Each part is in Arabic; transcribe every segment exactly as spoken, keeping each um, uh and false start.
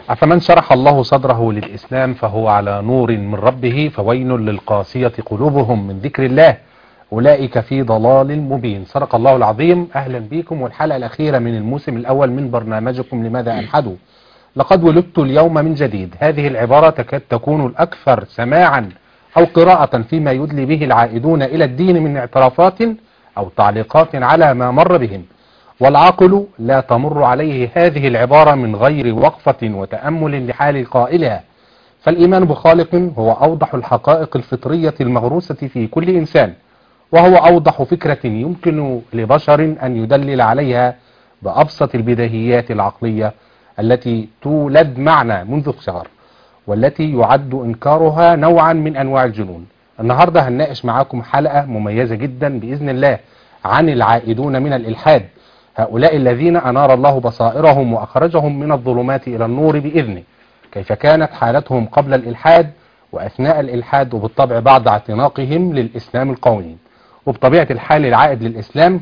أفمن شرح الله صدره للإسلام فهو على نور من ربه فويل للقاسية قلوبهم من ذكر الله أولئك في ضلال مبين. صدق الله العظيم. أهلا بكم والحلقة الأخيرة من الموسم الأول من برنامجكم لماذا ألحدوا. لقد ولدت اليوم من جديد. هذه العبارة تكاد تكون الأكثر سماعا أو قراءة فيما يدلي به العائدون إلى الدين من اعترافات أو تعليقات على ما مر بهم، والعاقل لا تمر عليه هذه العبارة من غير وقفة وتأمل لحال قائلها، فالإيمان بخالق هو أوضح الحقائق الفطرية المغروسة في كل إنسان، وهو أوضح فكرة يمكن لبشر أن يدلل عليها بأبسط البديهيات العقلية التي تولد معنا منذ الصغر، والتي يعد إنكارها نوعا من أنواع الجنون. النهاردة هنناقش معاكم حلقة مميزة جدا بإذن الله عن العائدون من الإلحاد، هؤلاء الذين أنار الله بصائرهم وأخرجهم من الظلمات إلى النور بإذنه. كيف كانت حالتهم قبل الإلحاد وأثناء الإلحاد، وبالطبع بعد اعتناقهم للإسلام القويم. وبطبيعة الحال العائد للإسلام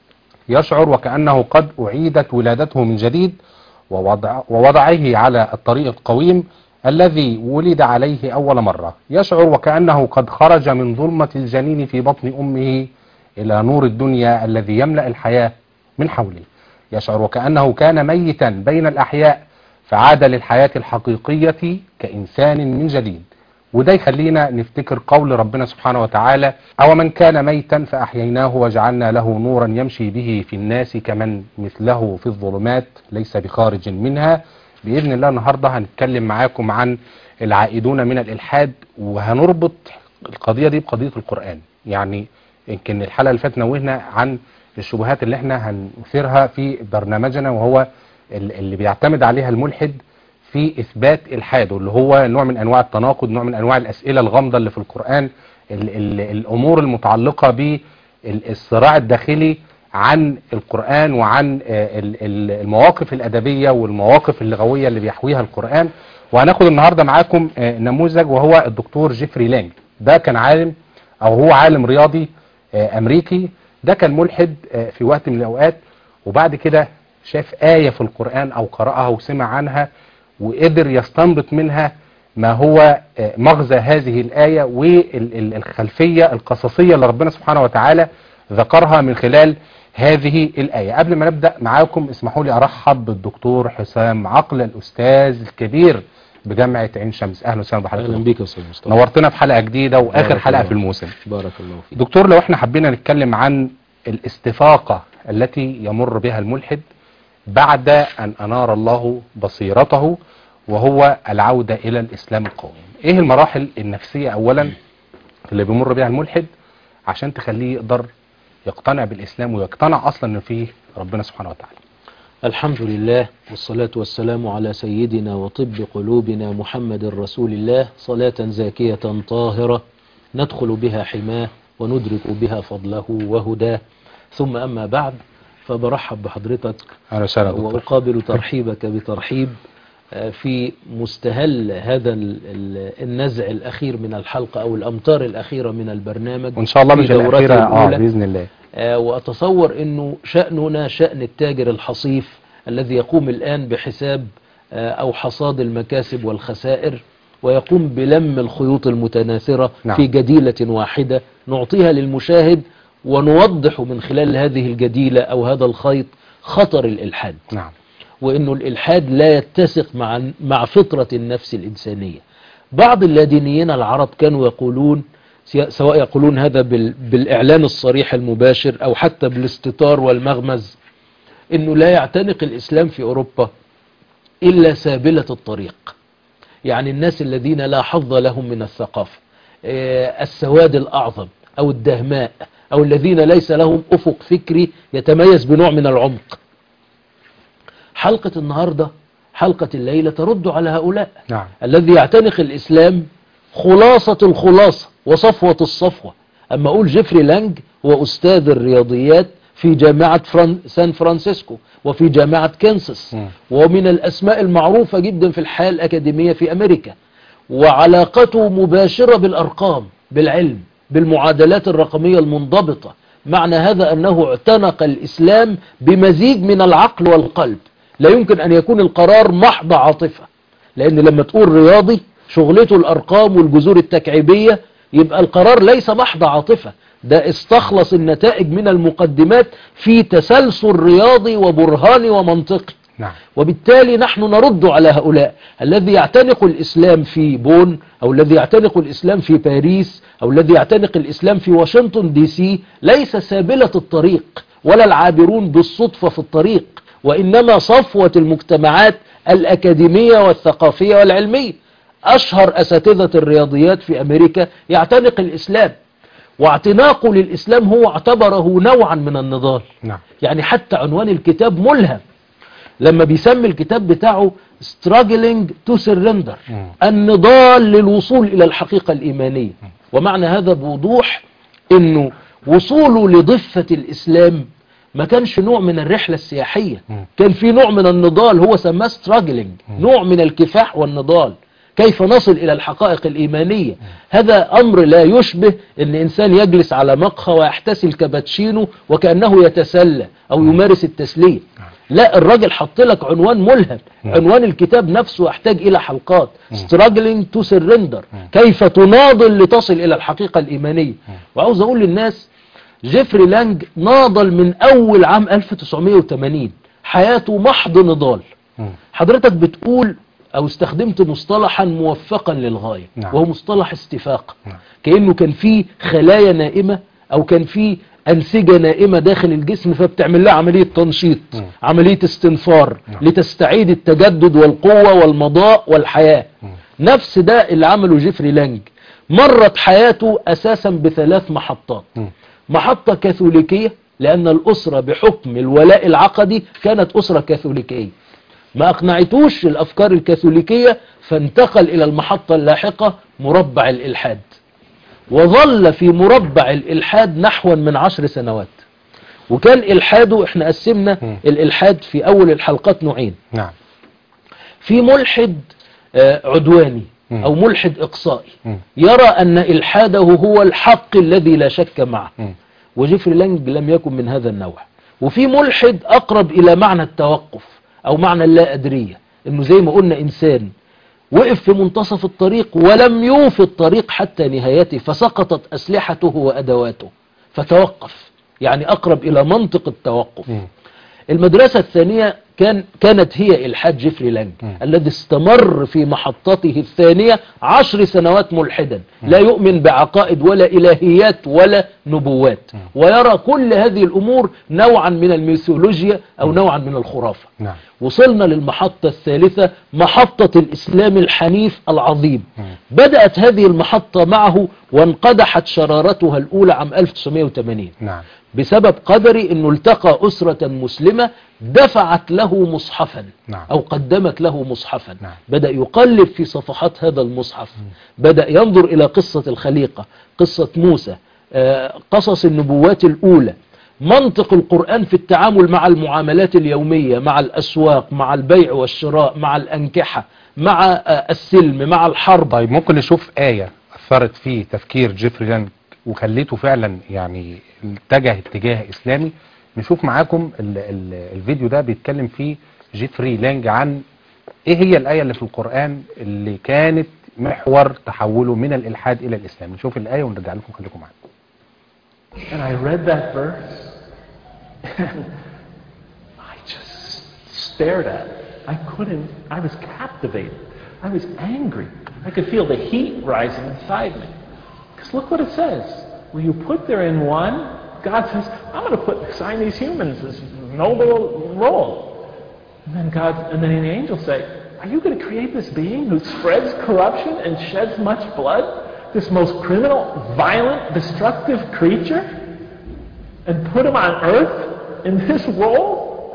يشعر وكأنه قد أعيدت ولادته من جديد ووضع ووضعه على الطريق القويم الذي ولد عليه أول مرة. يشعر وكأنه قد خرج من ظلمة الجنين في بطن أمه إلى نور الدنيا الذي يملأ الحياة من حوله. يشعر وكأنه كان ميتا بين الأحياء فعاد للحياة الحقيقية كإنسان من جديد. وده يخلينا نفتكر قول ربنا سبحانه وتعالى: أو من كان ميتا فأحييناه وجعلنا له نورا يمشي به في الناس كمن مثله في الظلمات ليس بخارج منها. بإذن الله النهاردة هنتكلم معاكم عن العائدون من الإلحاد، وهنربط القضية دي بقضية القرآن. يعني يمكن الحلقة اللي فاتت نوهنا عن الشبهات اللي احنا هنثيرها في برنامجنا، وهو اللي بيعتمد عليها الملحد في إثبات إلحاده، اللي هو نوع من أنواع التناقض، نوع من أنواع الأسئلة الغامضة اللي في القرآن، ال ال الأمور المتعلقة بالصراع الداخلي عن القرآن وعن المواقف الأدبية والمواقف اللغوية اللي بيحويها القرآن. وهناخد النهاردة معاكم نموذج، وهو الدكتور جيفري لانج. ده كان عالم، أو هو عالم رياضي أمريكي. ده كان ملحد في وقت من الأوقات، وبعد كده شاف آية في القرآن أو قرأها وسمع عنها، وقدر يستنبط منها ما هو مغزى هذه الآية والخلفية القصصية اللي ربنا سبحانه وتعالى ذكرها من خلال هذه الآية. قبل ما نبدأ معاكم اسمحوا لي أرحب بالدكتور حسام عقل، الأستاذ الكبير بجامعة عين شمس. أهلا وسهلا بحضرتك. أهلا بيك يا أستاذ مصطفى. نورتنا في حلقة جديدة وآخر حلقة في الموسم. بارك الله فيك. دكتور، لو احنا حبينا نتكلم عن الاستفاقة التي يمر بها الملحد بعد أن أنار الله بصيرته، وهو العودة إلى الإسلام القويم، إيه المراحل النفسية أولا اللي بيمر بها الملحد عشان تخليه يقدر يقتنع بالإسلام ويقتنع أصلا أن فيه ربنا سبحانه وتعالى؟ الحمد لله والصلاة والسلام على سيدنا وطب قلوبنا محمد رسول الله، صلاة زاكية طاهرة ندخل بها حماه وندرك بها فضله وهداه. ثم أما بعد، فبرحب بحضرتك وأقابل ترحيبك بترحيب في مستهل هذا النزع الأخير من الحلقة أو الأمتار الأخيرة من البرنامج، وإن شاء الله مش الأخيرة آه بإذن الله. وأتصور أنه شأننا شأن التاجر الحصيف الذي يقوم الآن بحساب أو حصاد المكاسب والخسائر، ويقوم بلم الخيوط المتناثرة نعم. في جديلة واحدة نعطيها للمشاهد، ونوضح من خلال هذه الجديلة أو هذا الخيط خطر الإلحاد نعم. وإنه الإلحاد لا يتسق مع مع فطرة النفس الإنسانية. بعض اللادينيين العرب كانوا يقولون، سواء يقولون هذا بالإعلان الصريح المباشر أو حتى بالاستتار والمغمز، إنه لا يعتنق الإسلام في أوروبا إلا سابلة الطريق، يعني الناس الذين لا حظ لهم من الثقافة، السواد الأعظم أو الدهماء، أو الذين ليس لهم أفق فكري يتميز بنوع من العمق. حلقة النهاردة، حلقة الليلة، ترد على هؤلاء نعم. الذي يعتنق الإسلام خلاصة الخلاصة وصفوة الصفوة. أما أقول جيفري لانج هو أستاذ الرياضيات في جامعة فران سان فرانسيسكو وفي جامعة كانساس، م. ومن الأسماء المعروفة جدا في الحياة الأكاديمية في أمريكا، وعلاقته مباشرة بالأرقام، بالعلم، بالمعادلات الرقمية المنضبطة. معنى هذا أنه اعتنق الإسلام بمزيج من العقل والقلب. لا يمكن أن يكون القرار محض عاطفة، لأن لما تقول رياضي شغلته الأرقام والجذور التكعيبية، يبقى القرار ليس محض عاطفة، ده استخلص النتائج من المقدمات في تسلسل رياضي وبرهاني ومنطقي. نعم. وبالتالي نحن نرد على هؤلاء. الذي يعتنق الإسلام في بون، أو الذي يعتنق الإسلام في باريس، أو الذي يعتنق الإسلام في واشنطن دي سي، ليس سابلة الطريق ولا العابرون بالصدفة في الطريق، وإنما صفوة المجتمعات الأكاديمية والثقافية والعلمية. أشهر أساتذة الرياضيات في أمريكا يعتنق الإسلام، واعتناقه للإسلام هو اعتبره نوعا من النضال. نعم. يعني حتى عنوان الكتاب ملهم، لما بيسمي الكتاب بتاعه struggling to surrender، مم. النضال للوصول إلى الحقيقة الإيمانية. ومعنى هذا بوضوح أنه وصوله لضفة الإسلام ما كانش نوع من الرحلة السياحية، مم. كان في نوع من النضال، هو سماه struggling، نوع من الكفاح والنضال، كيف نصل إلى الحقائق الإيمانية. هذا أمر لا يشبه أن إنسان يجلس على مقهى ويحتسي الكابتشينو وكأنه يتسلى أو يمارس التسلية. لا، الراجل حط لك عنوان ملهم. عنوان الكتاب نفسه يحتاج إلى حلقات. struggling to surrender، كيف تناضل لتصل إلى الحقيقة الإيمانية. وعاوز أقول للناس جيفري لانج ناضل من أول عام ألف وتسعمائة وثمانين، حياته محض نضال. حضرتك بتقول أو استخدمت مصطلحا موفقا للغاية، نعم. وهو مصطلح استفاق. نعم. كأنه كان فيه خلايا نائمة أو كان فيه أنسجة نائمة داخل الجسم، فبتعمل لها عملية تنشيط، م. عملية استنفار، نعم. لتستعيد التجدد والقوة والمضاء والحياة. م. نفس ده اللي عمله جيفري لانج. مرت حياته أساسا بثلاث محطات. م. محطة كاثوليكية، لأن الأسرة بحكم الولاء العقدي كانت أسرة كاثوليكية، ما أقنعتوش الأفكار الكاثوليكية، فانتقل إلى المحطة اللاحقة مربع الإلحاد، وظل في مربع الإلحاد نحو من عشر سنوات. وكان إلحاده، احنا قسمنا م. الإلحاد في أول الحلقات نوعين. نعم. في ملحد آه، عدواني م. أو ملحد إقصائي، م. يرى أن إلحاده هو الحق الذي لا شك معه، م. وجيفري لانج لم يكن من هذا النوع. وفي ملحد أقرب إلى معنى التوقف أو معنى اللا أدرية، إنه زي ما قلنا إنسان وقف في منتصف الطريق ولم يوفي الطريق حتى نهايته، فسقطت أسلحته وأدواته فتوقف، يعني أقرب إلى منطق التوقف. م. المدرسة الثانية كان كانت هي إلحاد جيفري لانج، م. الذي استمر في محطته الثانية عشر سنوات ملحدا، لا يؤمن بعقائد ولا إلهيات ولا نبوات، م. ويرى كل هذه الأمور نوعا من الميثولوجيا أو نوعا من الخرافة. نعم. وصلنا للمحطة الثالثة، محطة الإسلام الحنيف العظيم. م. بدأت هذه المحطة معه وانقدحت شرارتها الأولى عام ألف وتسعمائة وثمانين. نعم. بسبب قدري أنه التقى أسرة مسلمة دفعت له مصحفا، نعم. أو قدمت له مصحفا. نعم. بدأ يقلب في صفحات هذا المصحف، بدأ ينظر إلى قصة الخليقة، قصة موسى، آه، قصص النبوات الأولى، منطق القرآن في التعامل مع المعاملات اليومية، مع الأسواق، مع البيع والشراء، مع الأنكحة، مع آه، السلم، مع الحرب. طيب ممكن نشوف آية أثرت في تفكير جيفري لانج وخليته فعلا يعني اتجه اتجاه إسلامي؟ نشوف معاكم ال ال الفيديو ده بيتكلم فيه جيفري لانج عن ايه هي الآية اللي في القرآن اللي كانت محور تحوله من الإلحاد إلى الإسلام. نشوف الآية ونرجع لكم، خليكم معانا. And I read that verse and I just stared at it. I couldn't, I was captivated. I was angry. I could feel the heat rising inside me. Because look what it says. When you put there in one, God says, I'm going to put assign these humans this noble role. And then God, and then the angels say, are you going to create this being who spreads corruption and sheds much blood? This most criminal, violent, destructive creature? And put him on earth in this role?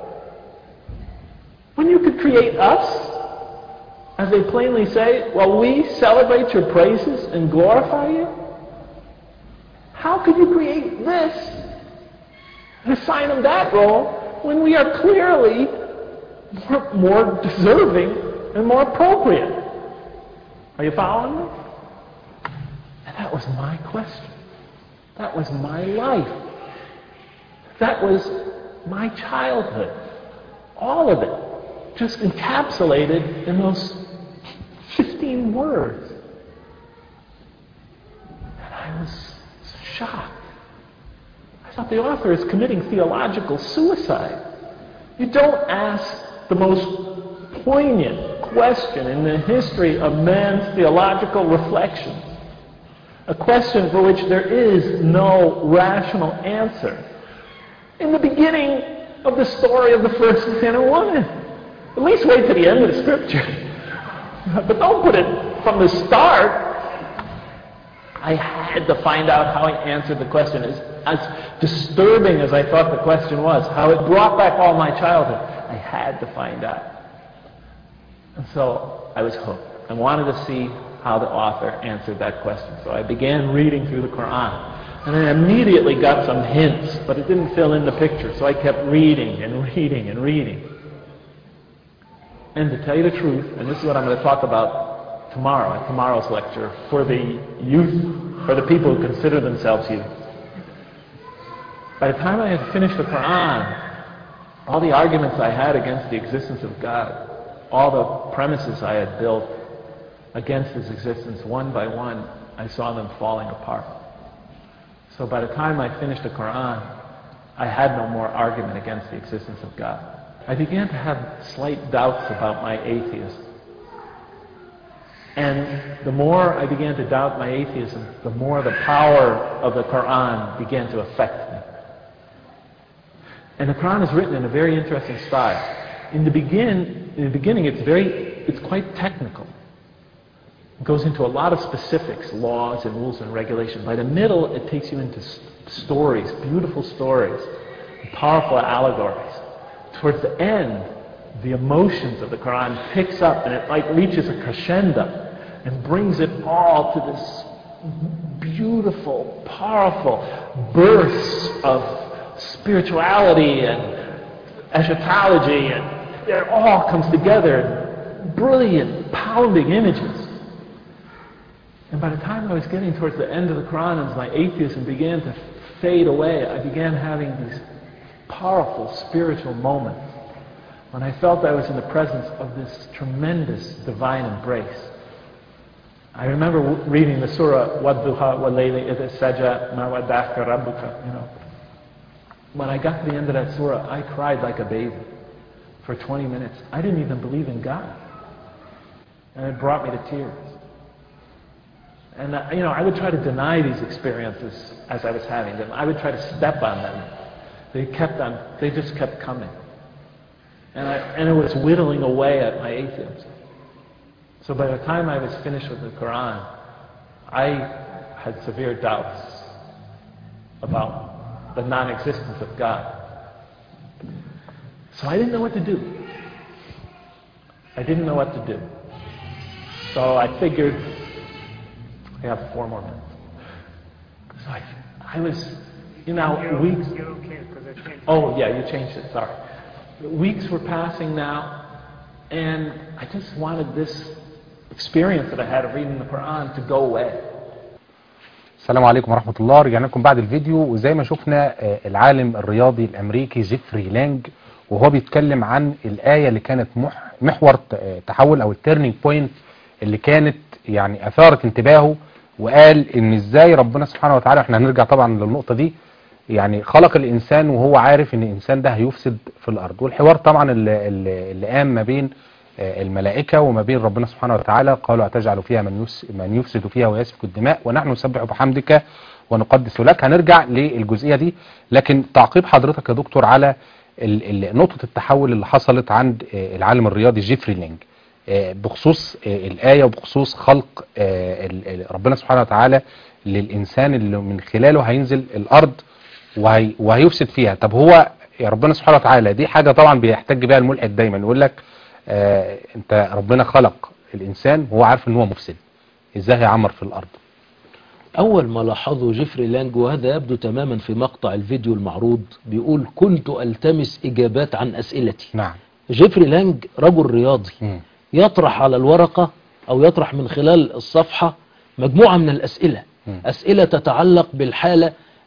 When you could create us, as they plainly say, well, we celebrate your praises and glorify you? How could you create this and assign him that role when we are clearly more, more deserving and more appropriate? Are you following me? And that was my question. That was my life. That was my childhood. All of it just encapsulated in those fifteen words. And I was shocked. I thought the author is committing theological suicide. You don't ask the most poignant question in the history of man's theological reflections, a question for which there is no rational answer, in the beginning of the story of the first man and woman. At least wait to the end of the scripture. But don't put it from the start. I had to find out how he answered the question. As, as disturbing as I thought the question was, how it brought back all my childhood, I had to find out. And so I was hooked. I wanted to see how the author answered that question. So I began reading through the Quran. And I immediately got some hints, but it didn't fill in the picture. So I kept reading and reading and reading. And to tell you the truth, and this is what I'm going to talk about tomorrow, at tomorrow's lecture, for the youth, for the people who consider themselves youth. By the time I had finished the Quran, all the arguments I had against the existence of God, all the premises I had built against His existence, one by one, I saw them falling apart. So by the time I finished the Quran, I had no more argument against the existence of God. I began to have slight doubts about my atheism. And the more I began to doubt my atheism, the more the power of the Quran began to affect me. And the Quran is written in a very interesting style. In the begin, in the beginning, it's very, it's quite technical. It goes into a lot of specifics, laws and rules and regulations. By the middle, it takes you into stories, beautiful stories, powerful allegories. Towards the end, the emotions of the Quran picks up and it like reaches a crescendo and brings it all to this beautiful, powerful bursts of spirituality and eschatology, and it all comes together in brilliant, pounding images. And by the time I was getting towards the end of the Quran, as my atheism began to fade away, I began having these powerful spiritual moments when I felt I was in the presence of this tremendous divine embrace. I remember w- reading the surah, وَالضُّحَى وَاللَّيْلِ إِذَا سَجَى مَا وَدَّعَكَ رَبُّكَ. You know, when I got to the end of that surah, I cried like a baby for twenty minutes. I didn't even believe in God, and it brought me to tears. And uh, you know, I would try to deny these experiences as I was having them. I would try to step on them. They kept on, they just kept coming. And, I, and it was whittling away at my atheism. So by the time I was finished with the Quran, I had severe doubts about the non-existence of God. So I didn't know what to do. I didn't know what to do. So I figured, I have four more minutes. So I, I was, you know, weeks. Oh, yeah, you changed it, sorry. Weeks were passing now, and I just wanted this experience that I had of reading the Quran to go away. السلام عليكم ورحمة الله. رجعنا لكم بعد الفيديو، وزي ما شفنا العالم الرياضي الأمريكي جيفري لانج وهو بيتكلم عن الآية اللي كانت محور تحول أو التيرنينج بوينت اللي كانت يعني أثارت انتباهه، وقال إن إزاي ربنا سبحانه وتعالى، احنا هنرجع طبعا للنقطة دي، يعني خلق الإنسان وهو عارف إن الإنسان ده هيفسد في الأرض. والحوار طبعا اللي, اللي قام ما بين الملائكة وما بين ربنا سبحانه وتعالى، قالوا أتجعل فيها من من يفسد فيها ويسفك الدماء ونحن نسبح بحمدك ونقدس لك. هنرجع للجزئية دي، لكن تعقيب حضرتك يا دكتور على نقطة التحول اللي حصلت عند العالم الرياضي جيفري لانج بخصوص الآية وبخصوص خلق ربنا سبحانه وتعالى للإنسان اللي من خلاله هينزل الأرض وهي وهيفسد فيها. طب هو يا ربنا سبحانه وتعالى، دي حاجة طبعا بيحتج بها الملحد دايما، يقول لك آه انت ربنا خلق الإنسان وهو عارف ان هو مفسد، ازاي هيعمر في الأرض؟ أول ما لاحظه جيفري لانج، وهذا يبدو تماما في مقطع الفيديو المعروض، بيقول كنت ألتمس إجابات عن أسئلتي. نعم. جيفري لانج رجل رياضي م. يطرح على الورقة أو يطرح من خلال الصفحة مجموعة من الأسئلة، م. أسئلة تتعلق بالحالة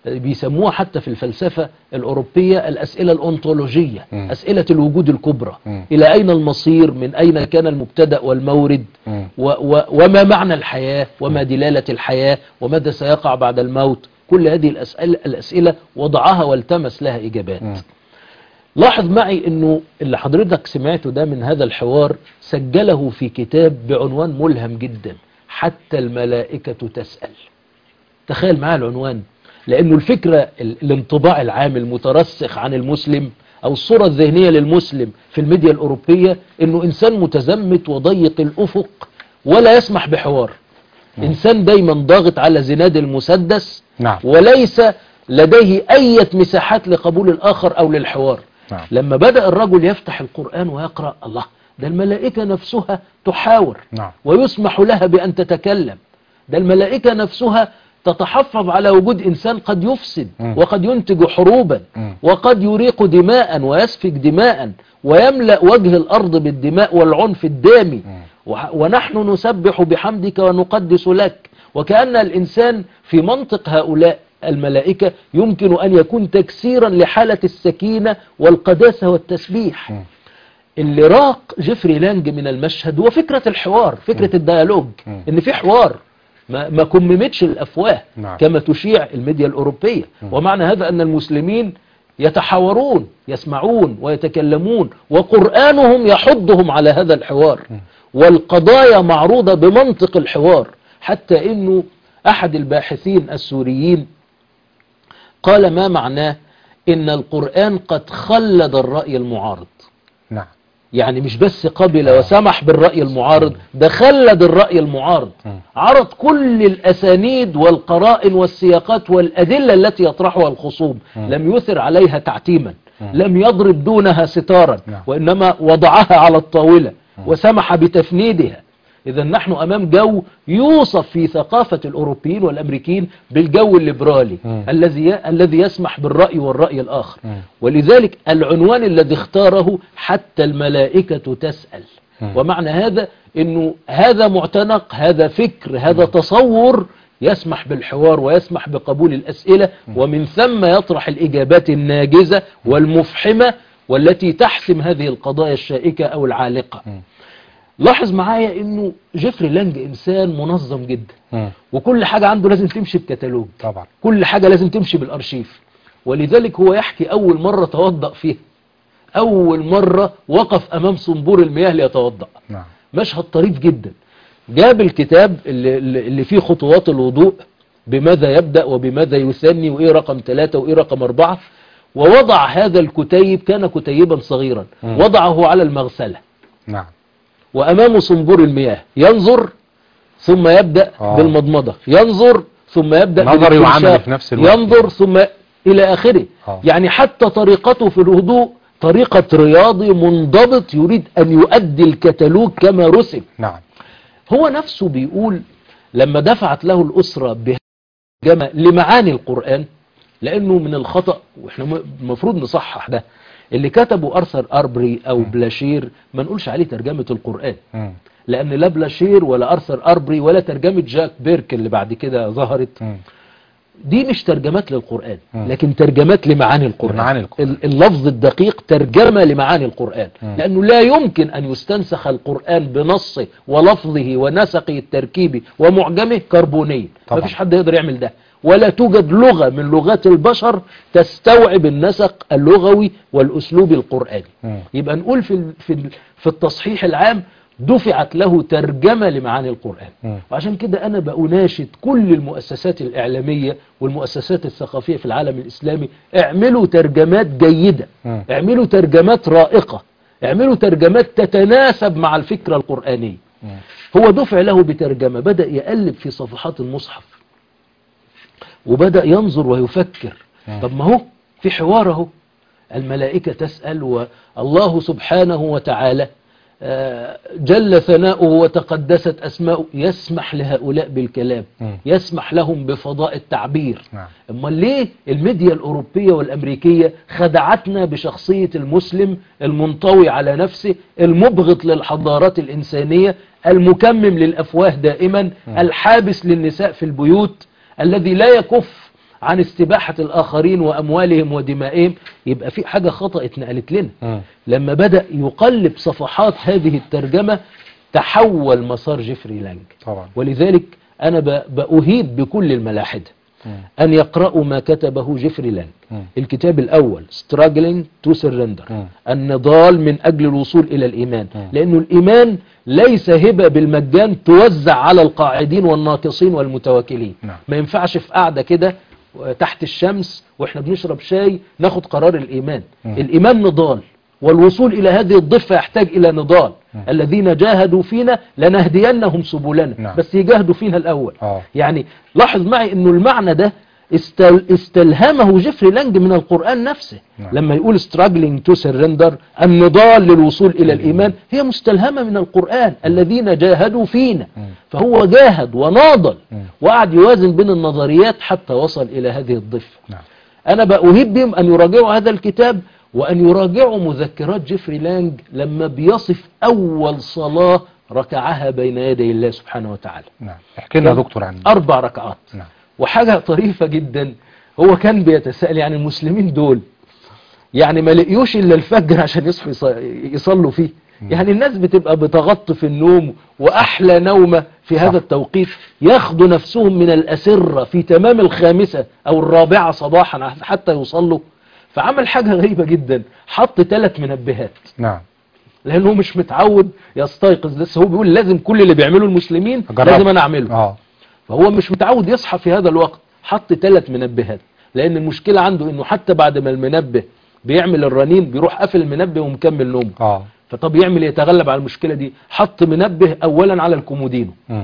بيسموها حتى في الفلسفة الأوروبية الأسئلة الأونتولوجية، م. أسئلة الوجود الكبرى، م. إلى أين المصير، من أين كان المبتدأ والمورد، م. و و وما معنى الحياة، وما دلالة الحياة، وماذا سيقع بعد الموت. كل هذه الأسئلة, الأسئلة وضعها والتمس لها إجابات. م. لاحظ معي أنه اللي حضرتك سمعته ده من هذا الحوار سجله في كتاب بعنوان ملهم جدا، حتى الملائكة تسأل. تخيل معايا العنوان، لأنه الفكرة الانطباع العام المترسخ عن المسلم أو الصورة الذهنية للمسلم في الميديا الأوروبية أنه إنسان متزمت وضيق الأفق ولا يسمح بحوار. م. إنسان دايما ضاغط على زناد المسدس. نعم. وليس لديه أي مساحات لقبول الآخر أو للحوار. نعم. لما بدأ الرجل يفتح القرآن ويقرأ، الله، ده الملائكة نفسها تحاور. نعم. ويسمح لها بأن تتكلم. ده الملائكة نفسها تتحفظ على وجود إنسان قد يفسد م. وقد ينتج حروبا م. وقد يريق دماء ويسفك دماء ويملأ وجه الأرض بالدماء والعنف الدامي. م. ونحن نسبح بحمدك ونقدس لك. وكأن الإنسان في منطق هؤلاء الملائكة يمكن أن يكون تكسيرا لحالة السكينة والقداسة والتسبيح. م. اللي راق جيفري لانج من المشهد هو فكرة الحوار، فكرة م. الديالوج، م. إن في حوار ما, ما كممتش الأفواه. نعم. كما تشيع الميديا الأوروبية. م. ومعنى هذا أن المسلمين يتحاورون، يسمعون ويتكلمون، وقرآنهم يحضهم على هذا الحوار. م. والقضايا معروضة بمنطق الحوار، حتى إنه أحد الباحثين السوريين قال ما معناه إن القرآن قد خلد الرأي المعارض. نعم. يعني مش بس قبل وسمح بالرأي المعارض، ده خلد الرأي المعارض. عرض كل الأسانيد والقرائن والسياقات والأدلة التي يطرحها الخصوم، لم يثر عليها تعتيما، لم يضرب دونها ستارا، وإنما وضعها على الطاولة وسمح بتفنيدها. إذا نحن أمام جو يوصف في ثقافة الأوروبيين والأمريكيين بالجو الليبرالي الذي الذي يسمح بالرأي والرأي الآخر. م. ولذلك العنوان الذي اختاره حتى الملائكة تسأل. م. ومعنى هذا أنه هذا معتنق، هذا فكر، هذا م. تصور يسمح بالحوار ويسمح بقبول الأسئلة، م. ومن ثم يطرح الإجابات الناجزة والمفحمة والتي تحسم هذه القضايا الشائكة أو العالقة. م. لاحظ معايا انه جيفري لانج انسان منظم جدا. م. وكل حاجة عنده لازم تمشي بكتالوج. طبعا. كل حاجة لازم تمشي بالارشيف. ولذلك هو يحكي اول مرة توضأ فيها، اول مرة وقف امام صنبور المياه ليتوضأ. نعم. مشهد طريف جدا. جاب الكتاب اللي, اللي فيه خطوات الوضوء، بماذا يبدأ وبماذا يثني وايه رقم ثلاثة وايه رقم اربعة، ووضع هذا الكتيب، كان كتيبا صغيرا، م. وضعه على المغسلة. نعم. وأمامه صنبور المياه، ينظر ثم يبدأ آه. بالمضمضة، ينظر ثم يبدأ نظري وعملي في نفس الوقت، ينظر ثم إلى آخره. آه. يعني حتى طريقته في الوضوء طريقة رياضي منضبط يريد أن يؤدي الكتالوج كما رسم. نعم. هو نفسه بيقول لما دفعت له الأسرة بهجمة لمعاني القرآن، لأنه من الخطأ وإحنا المفروض نصحح ده، اللي كتبوا أرثر أربري أو م. بلاشير ما نقولش عليه ترجمة القرآن، م. لأن لا بلاشير ولا أرثر أربري ولا ترجمة جاك بيرك اللي بعد كده ظهرت، م. دي مش ترجمات للقرآن، م. لكن ترجمات لمعاني القرآن. لمعاني القرآن. اللفظ الدقيق ترجمة لمعاني القرآن، م. لأنه لا يمكن أن يستنسخ القرآن بنصه ولفظه ونسقه التركيبي ومعجمه كربونيا، ما فيش حد يقدر يعمل ده، ولا توجد لغة من لغات البشر تستوعب النسق اللغوي والأسلوب القرآني. م. يبقى نقول في في في التصحيح العام دفعت له ترجمة لمعاني القرآن. م. وعشان كده أنا بأناشد كل المؤسسات الإعلامية والمؤسسات الثقافية في العالم الإسلامي، اعملوا ترجمات جيدة، م. اعملوا ترجمات رائقة، اعملوا ترجمات تتناسب مع الفكرة القرآنية. م. هو دفع له بترجمة، بدأ يقلب في صفحات المصحف وبدأ ينظر ويفكر. م. طب ما هو في حوار اهو، الملائكة تسأل والله سبحانه وتعالى جل ثناؤه وتقدست أسماؤه يسمح لهؤلاء بالكلام، م. يسمح لهم بفضاء التعبير. نعم. اما ليه الميديا الأوروبية والأمريكية خدعتنا بشخصية المسلم المنطوي على نفسه، المبغض للحضارات الإنسانية، المكمم للأفواه دائما، م. الحابس للنساء في البيوت، الذي لا يكف عن استباحة الآخرين وأموالهم ودمائهم، يبقى في حاجة خطأ اتنقلت لنا. م. لما بدأ يقلب صفحات هذه الترجمة تحول مسار جيفري لانج. طبعا. ولذلك أنا بأهيد بكل الملاحدة أن يقرأوا ما كتبه جيفري لانج. م. الكتاب الأول Struggling to Surrender، م. النضال من أجل الوصول إلى الإيمان، م. لأنه الإيمان ليس هبة بالمجان توزع على القاعدين والناقصين والمتواكلين. م. ما ينفعش في قاعدة كده تحت الشمس وإحنا بنشرب شاي ناخد قرار الإيمان. م. الإيمان نضال، والوصول إلى هذه الضفة يحتاج إلى نضال. م. الذين جاهدوا فينا لنهدينهم سبلنا. نعم. بس يجاهدوا فينا الأول. أوه. يعني لاحظ معي أنه المعنى ده استل... استلهمه جيفري لانج من القرآن نفسه. نعم. لما يقول struggling to surrender النضال للوصول إلى الإيمان هي مستلهمة من القرآن. م. الذين جاهدوا فينا. م. فهو جاهد وناضل، م. وقعد يوازن بين النظريات حتى وصل إلى هذه الضفة. نعم. أنا بأهيب بهم أن يراجعوا هذا الكتاب وأن يراجعوا مذكرات جيفري لانج لما بيصف أول صلاة ركعها بين يدي الله سبحانه وتعالى. نعم. احكي لنا يا دكتور عن أربع ركعات. نعم. وحاجة طريفة جدا، هو كان بيتساءل يعني المسلمين دول يعني ما لقيوش إلا الفجر عشان يصحوا يصلوا فيه. م. يعني الناس بتبقى بتغطي في النوم وأحلى نومة في صح. هذا التوقيت ياخدوا نفسهم من الأسرة في تمام الخامسة أو الرابعة صباحا حتى يصلوا. فعمل حاجة غريبة جدا، حط ثلاث منبهات. نعم. لأنه مش متعود يستيقظ لسه، هو بيقول لازم كل اللي بيعمله المسلمين أجرب. لازم أنا أعمله. آه. فهو مش متعود يصحى في هذا الوقت، حط ثلاث منبهات. لأن المشكلة عنده إنه حتى بعد ما المنبه بيعمل الرنين بيروح قافل المنبه ومكمل نومه. آه. فطب يعمل يتغلب على المشكلة دي، حط منبه أولا على الكومودينو. م.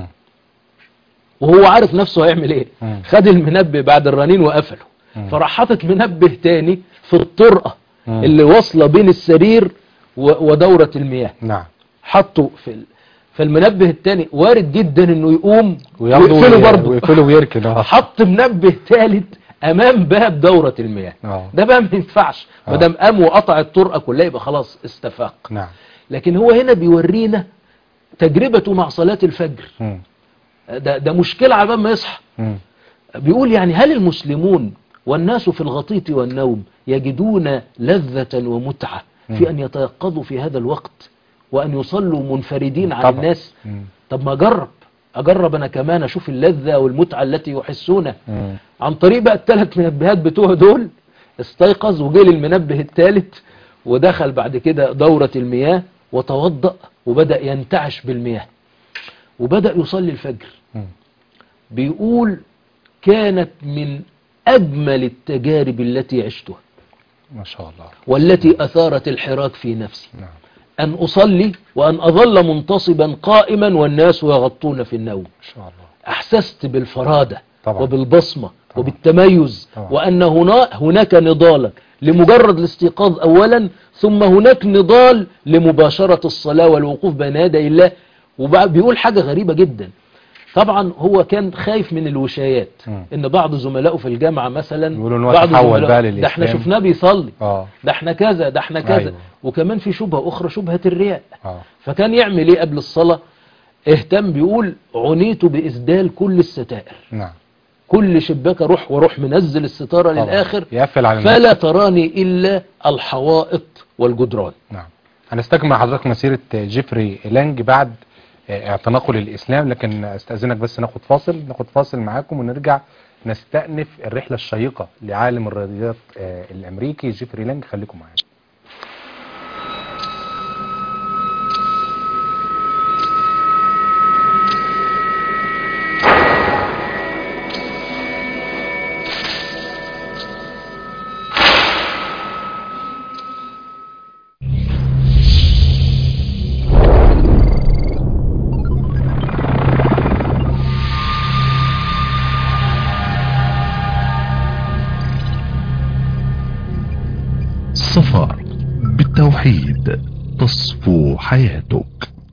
وهو عارف نفسه هيعمل إيه. م. خد المنبه بعد الرنين وقفله. م. فراح حاطط منبه تاني في الطرقة م. اللي واصله بين السرير ودورة المياه. نعم. حطه في ال... فالمنبه التاني وارد جدا انه يقوم ويقفله برضه ويقفله ويركن. حط منبه ثالث امام باب دورة المياه. أوه. ده بقى ما ينفعش، ما دام قام وقطع الطرقة كلها يبقى خلاص استفاق. نعم. لكن هو هنا بيورينا تجربته مع صلاة الفجر. م. ده ده مشكلة على بال ما يصحى. م. بيقول يعني هل المسلمون والناس في الغطيط والنوم يجدون لذة ومتعة في أن يتيقظوا في هذا الوقت وأن يصلوا منفردين عن الناس؟ مم. طب ما أجرب أجرب أنا كمان أشوف اللذة والمتعة التي يحسونها. مم. عن طريق بقى الثلاث منبهات بتوع دول استيقظ وجيل المنبه الثالث ودخل بعد كده دورة المياه وتوضأ وبدأ ينتعش بالمياه وبدأ يصلي الفجر. مم. بيقول كانت من أجمل التجارب التي عشتها ما شاء الله، والتي أثارت الحراك في نفسي. نعم. أن أصلي وأن أظل منتصبا قائما والناس يغطون في النوم. ما شاء الله. أحسست بالفرادة طبعا. وبالبصمة طبعا. وبالتميز طبعا. وأن هنا هناك نضالا لمجرد الاستيقاظ أولا، ثم هناك نضال لمباشرة الصلاة والوقوف بين يدي الله. وبيقول حاجة غريبة جدا، طبعا هو كان خايف من الوشايات. م. ان بعض زملائه في الجامعة مثلا بعض زملائه ده احنا شفناه بيصلي، آه. ده احنا كذا ده احنا كذا. أيوة. وكمان في شبهة اخرى، شبهة الرياء. آه. فكان يعمل ايه قبل الصلاة؟ اهتم، بيقول عنيت بإسدال كل الستائر. نعم. كل شباك اروح واروح منزل الستارة طبعا. للآخر يقفل على فلا الناس. تراني إلا الحوائط والجدران. نعم. هنستكمل مع حضرتك مسيرة جيفري لانج بعد اعتناقه للإسلام، لكن استأذنك بس ناخد فاصل ناخد فاصل معاكم ونرجع نستأنف الرحلة الشيقة لعالم الرياضيات الأمريكي جيفري لانج. خليكم معانا. سفر بالتوحيد تصفو حياتك.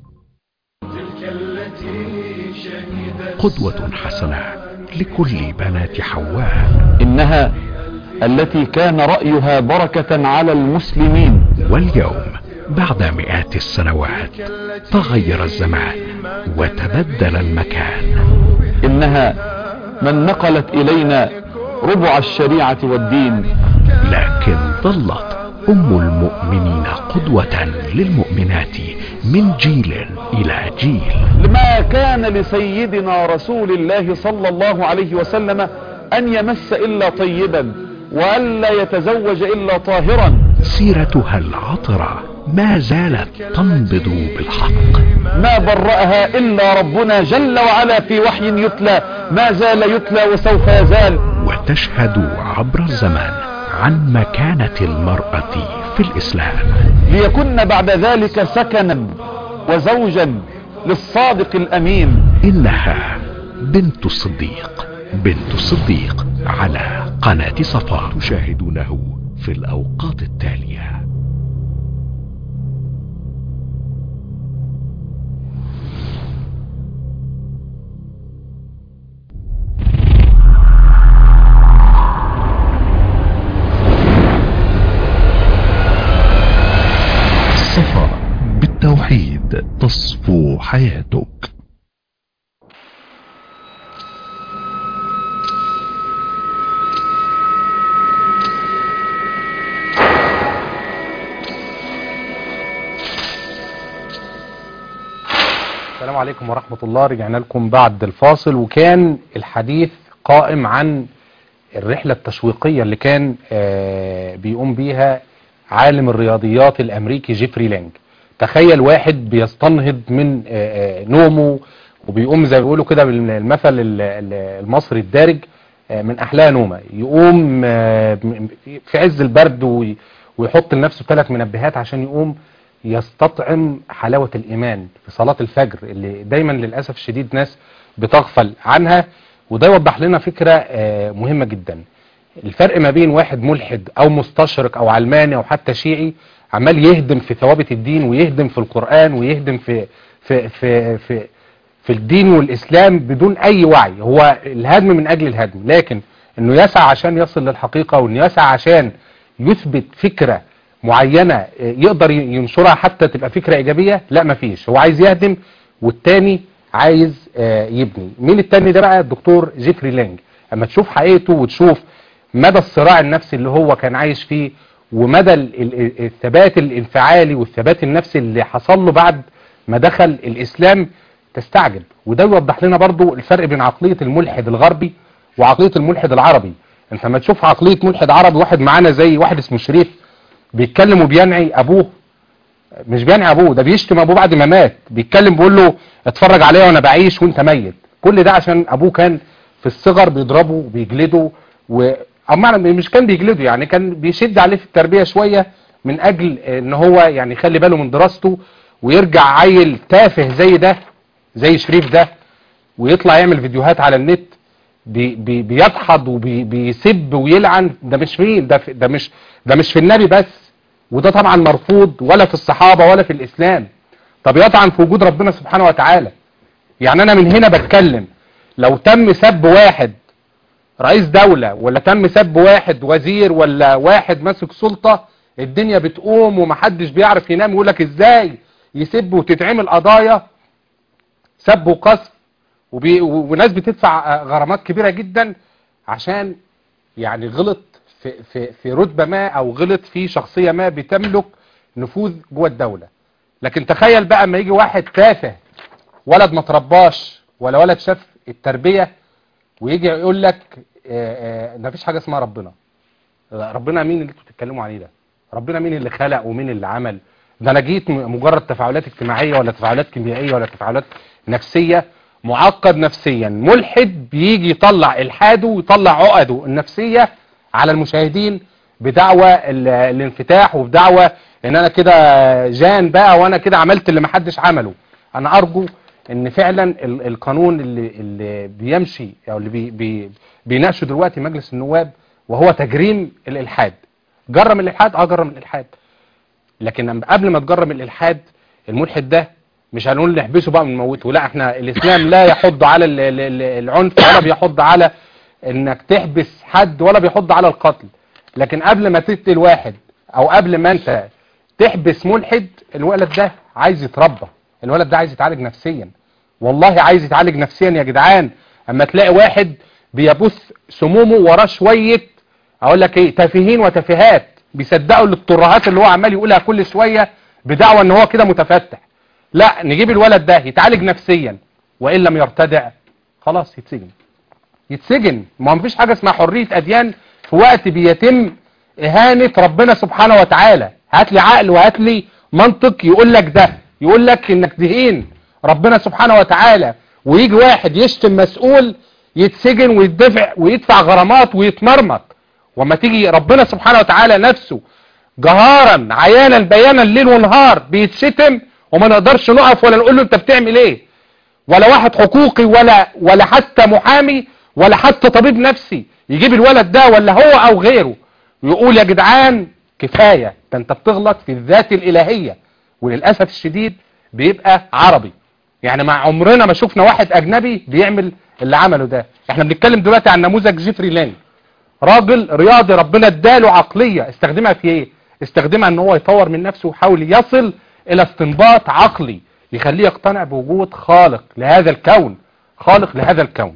قدوة حسنة لكل بنات حواء، إنها التي كان رأيها بركة على المسلمين. واليوم بعد مئات السنوات تغير الزمان وتبدل المكان. إنها من نقلت إلينا ربع الشريعة والدين. لكن ظلت أم المؤمنين قدوة للمؤمنات من جيل إلى جيل. ما كان لسيدنا رسول الله صلى الله عليه وسلم أن يمس إلا طيبا وألا يتزوج إلا طاهرا. سيرتها العطرة ما زالت تنبض بالحق. ما برأها إلا ربنا جل وعلا في وحي يتلى، ما زال يتلى وسوف يزال. وتشهد عبر الزمان عن مكانة المرأة في الإسلام، ليكن بعد ذلك سكنا وزوجا للصادق الأمين. إنها بنت الصديق، بنت الصديق على قناة صفا، تشاهدونه في الأوقات التالية. صفا، بالتوحيد تصفو حياتك. السلام عليكم ورحمة الله. رجعنا لكم بعد الفاصل، وكان الحديث قائم عن الرحلة التشويقية اللي كان بيقوم بيها عالم الرياضيات الأمريكي جيفري لانج. تخيل واحد بيستنهض من نومه وبيقوم زي ما بيقولوا كده بالمثل المصري الدارج من أحلاها نومه، يقوم في عز البرد ويحط لنفسه ثلاث منبهات عشان يقوم يستطعم حلاوة الإيمان في صلاة الفجر اللي دايما للأسف الشديد ناس بتغفل عنها. وده يوضح لنا فكرة مهمة جدا، الفرق ما بين واحد ملحد أو مستشرق أو علماني أو حتى شيعي عمال يهدم في ثوابت الدين ويهدم في القرآن ويهدم في في في في, في الدين والإسلام بدون أي وعي. هو الهدم من أجل الهدم، لكن إنه يسعى عشان يصل للحقيقة، وإنه يسعى عشان يثبت فكرة معينة يقدر ينشرها حتى تبقى فكرة إيجابية، لا مفيش. هو عايز يهدم والتاني عايز يبني. مين التاني ده بقى؟ الدكتور جيفري لانج. اما تشوف حقيقته وتشوف مدى الصراع النفسي اللي هو كان عايش فيه، ومدى الثبات الانفعالي والثبات النفسي اللي حصل له بعد ما دخل الإسلام، تستعجب. وده يوضح لنا برضو الفرق بين عقلية الملحد الغربي وعقلية الملحد العربي. انت ما تشوف عقلية ملحد عربي، واحد معانا زي واحد اسمه شريف بيتكلم وبينعي ابوه، مش بينعي ابوه، ده بيشتم ابوه بعد ما مات، بيتكلم بيقول له اتفرج عليا وانا بعيش وانت ميت. كل ده عشان ابوه كان في الصغر بيضربه وبيجلده، و اما مش كان بيجلده يعني كان بيشد عليه في التربية شوية من اجل ان هو يعني يخلي باله من دراسته، ويرجع عيل تافه زي ده زي شريف ده ويطلع يعمل فيديوهات على النت بي بي بيضحض وبيسب ويلعن. ده مش مين ده, ده مش ده مش في النبي بس، وده طبعا مرفوض، ولا في الصحابة ولا في الإسلام. طب يطعن في وجود ربنا سبحانه وتعالى. يعني أنا من هنا بتكلم، لو تم سب واحد رئيس دولة، ولا تم سب واحد وزير، ولا واحد ماسك سلطة، الدنيا بتقوم ومحدش بيعرف ينام، يقولك ازاي يسب وتتعمل قضايا سب وقذف، وناس بتدفع غرامات كبيرة جدا عشان يعني غلط في, في, في رتبة ما، او غلط في شخصية ما بتملك نفوذ جوه الدولة. لكن تخيل بقى اما يجي واحد تافه، ولد ما ترباش ولا ولد شاف التربية، ويجي يقول لك ما فيش حاجة اسمها ربنا. ربنا مين اللي انتوا بتتكلموا عليه ده؟ ربنا مين اللي خلق ومين اللي عمل؟ ده انا جيت مجرد تفاعلات اجتماعية ولا تفاعلات كيميائية ولا تفاعلات نفسية، معقد نفسيا. ملحد بيجي يطلع الحاده ويطلع عقده النفسية على المشاهدين بدعوة الانفتاح، وبدعوة ان انا كده جان بقى وانا كده عملت اللي محدش عمله. انا ارجو ان فعلا القانون اللي, اللي بيمشي او اللي بي بي بيناقشه دلوقتي مجلس النواب، وهو تجريم الالحاد. جرم الالحاد، اه جرم الالحاد، لكن قبل ما تجرم الالحاد الملحد ده مش هنقول نحبسه بقى ونموته، لا، احنا الاسلام لا يحض على العنف ولا بيحض على انك تحبس حد ولا بيحض على القتل. لكن قبل ما تقتل واحد او قبل ما انت تحبس ملحد، الولد ده عايز يتربى، الولد ده عايز يتعالج نفسيا، والله عايز يتعالج نفسيا يا جدعان. اما تلاقي واحد بيبث سمومه وراه شوية اقول لك ايه تافهين وتافهات بيصدقوا الترهات اللي هو عمال يقولها كل شوية بدعوى ان هو كده متفتح. لا، نجيب الولد ده يتعالج نفسيا، وان لم يرتدع خلاص يتسجن. يتسجن. ما مفيش حاجة اسمها حرية اديان في وقت بيتم اهانة ربنا سبحانه وتعالى. هات لي عقل وهات لي منطق يقول لك ده، يقول لك انك تهين ربنا سبحانه وتعالى، ويجي واحد يشتم مسؤول يتسجن ويدفع ويدفع غرامات ويتمرمط. وما تيجي ربنا سبحانه وتعالى نفسه جهارا عيانا بيانا ليل ونهار بيتشتم، وما نقدرش نقف ولا نقول له انت بتعمل ايه، ولا واحد حقوقي ولا ولا حتى محامي ولا حتى طبيب نفسي يجيب الولد ده ولا هو او غيره ويقول يا جدعان كفاية، ده انت بتغلط في الذات الالهية. وللأسف الشديد بيبقى عربي. يعني مع عمرنا ما شفنا واحد اجنبي بيعمل اللي عمله ده. احنا بنتكلم دلوقتي عن نموذج جيفري لين، راجل رياضي ربنا اداله عقلية استخدمها في ايه؟ استخدمها ان هو يطور من نفسه ويحاول يصل الى استنباط عقلي يخليه يقتنع بوجود خالق لهذا الكون، خالق لهذا الكون.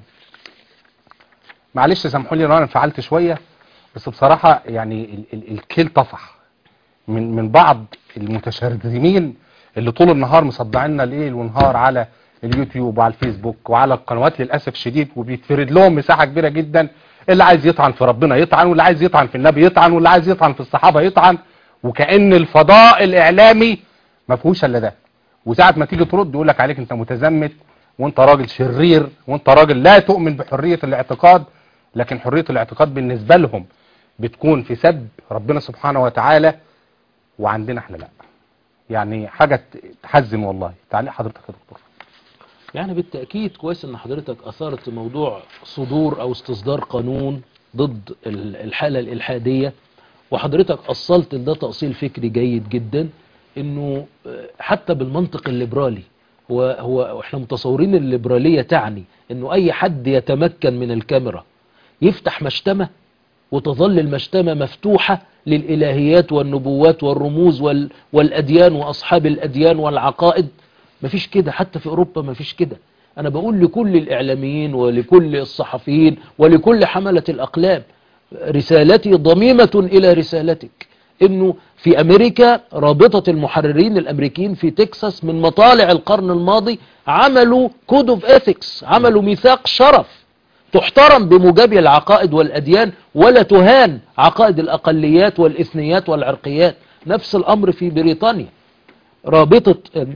معلش سامحوني لو انا انفعلت شوية، بس بصراحة يعني ال ال الكيل طفح من من بعض المتشرذمين اللي طول النهار مصدعيننا ليل ونهار على اليوتيوب وعلى الفيسبوك وعلى القنوات للأسف شديد، وبيتفرد لهم مساحة كبيرة جدا. اللي عايز يطعن في ربنا يطعن، واللي عايز يطعن في النبي يطعن، واللي عايز يطعن في الصحابة يطعن، وكأن الفضاء الإعلامي ما فيهوش الا ده. وساعة ما تيجي ترد يقول لك عليك انت متزمت وانت راجل شرير وانت راجل لا تؤمن بحرية الاعتقاد. لكن حرية الاعتقاد بالنسبة لهم بتكون في سب ربنا سبحانه وتعالى، وعندنا احنا لا. يعني حاجة تحزن والله. تعليق حضرتك يا دكتور. يعني بالتأكيد كويس ان حضرتك اثارت موضوع صدور او استصدار قانون ضد الحالة الالحادية، وحضرتك اصلت ده تأصيل فكري جيد جدا، انه حتى بالمنطق الليبرالي هو هو احنا متصورين الليبرالية تعني انه اي حد يتمكن من الكاميرا يفتح مشتمة وتظل المشتمة مفتوحة للإلهيات والنبوات والرموز وال والأديان وأصحاب الأديان والعقائد. مفيش كده، حتى في أوروبا مفيش كده. أنا بقول لكل الإعلاميين ولكل الصحفيين ولكل حملة الأقلام، رسالتي ضميمة إلى رسالتك، إنه في أمريكا رابطة المحررين الأمريكيين في تكساس من مطالع القرن الماضي عملوا كود اوف اثكس، عملوا ميثاق شرف تحترم بموجب العقائد والأديان ولا تهان عقائد الأقليات والإثنيات والعرقيات. نفس الأمر في بريطانيا، رابطة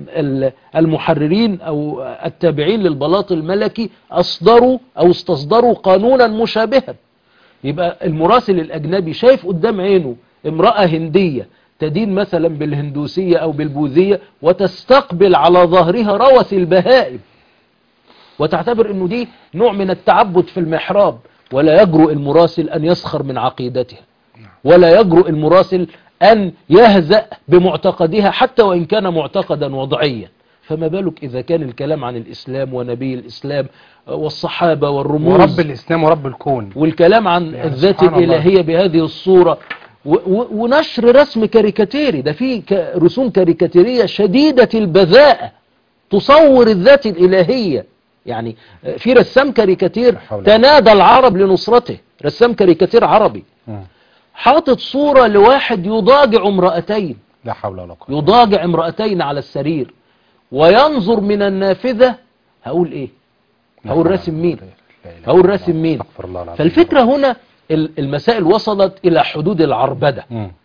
المحررين أو التابعين للبلاط الملكي أصدروا أو استصدروا قانونا مشابها. يبقى المراسل الأجنبي شايف قدام عينه امرأة هندية تدين مثلا بالهندوسية أو بالبوذية وتستقبل على ظهرها روث البهائم، وتعتبر انه دي نوع من التعبد في المحراب، ولا يجرؤ المراسل ان يسخر من عقيدتها، ولا يجرؤ المراسل ان يهزأ بمعتقدها حتى وان كان معتقدا وضعيا. فما بالك اذا كان الكلام عن الاسلام ونبي الاسلام والصحابة والرموز ورب الاسلام ورب الكون، والكلام عن يعني الذات الالهية بهذه الصورة، ونشر رسم كاريكاتيري. ده في رسوم كاريكاتيرية شديدة البذاءة تصور الذات الالهية. يعني في رسام كاريكاتير تنادى العرب لنصرته، رسام كاريكاتير عربي حاطط صورة لواحد يضاجع امرأتين، لا حول ولا قوة، يضاجع امرأتين على السرير وينظر من النافذة. هقول ايه؟ هقول راسم مين؟ هقول راسم مين؟ فالفكرة هنا المسائل وصلت الى حدود العربدة.